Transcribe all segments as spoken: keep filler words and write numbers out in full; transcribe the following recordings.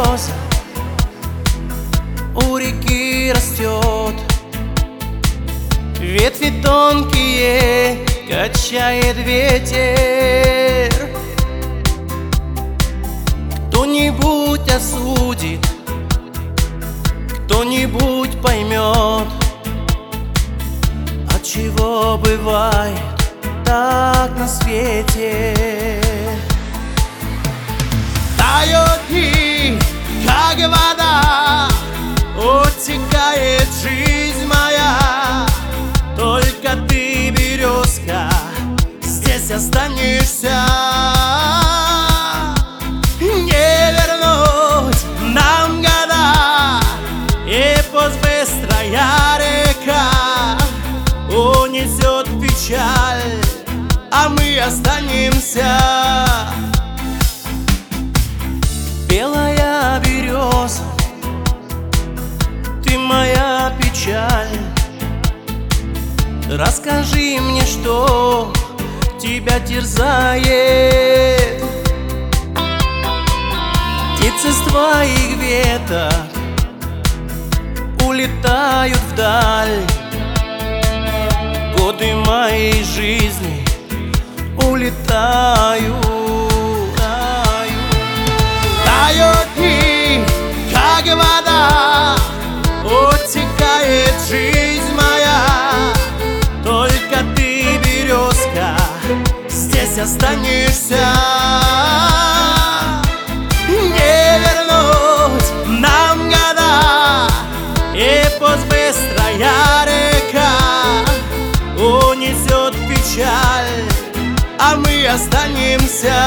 береза у реки растет, ветви тонкие качает ветер. Кто-нибудь осудит, кто-нибудь поймет, отчего бывает так на свете. Тает дни, как вода, утекает жизнь моя. Только ты, березка, здесь останешься. Не вернуть нам года, и пусть быстрая река унесет печаль, а мы останемся. Белая береза, ты моя печаль. Расскажи мне, что тебя терзает. Птицы с твоих веток улетают вдаль. Годы моей жизни улетают. Тают дни, как вода, утекает жизнь моя. Только ты, березка, здесь останешься. Не вернуть нам года, и пусть быстрая река унесет печаль, а мы останемся.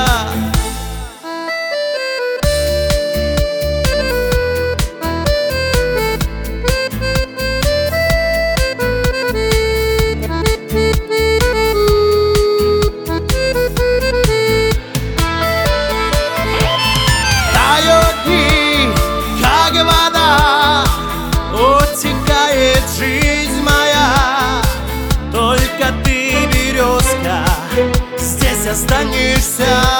Утекает жизнь моя, только ты, березка, здесь останешься.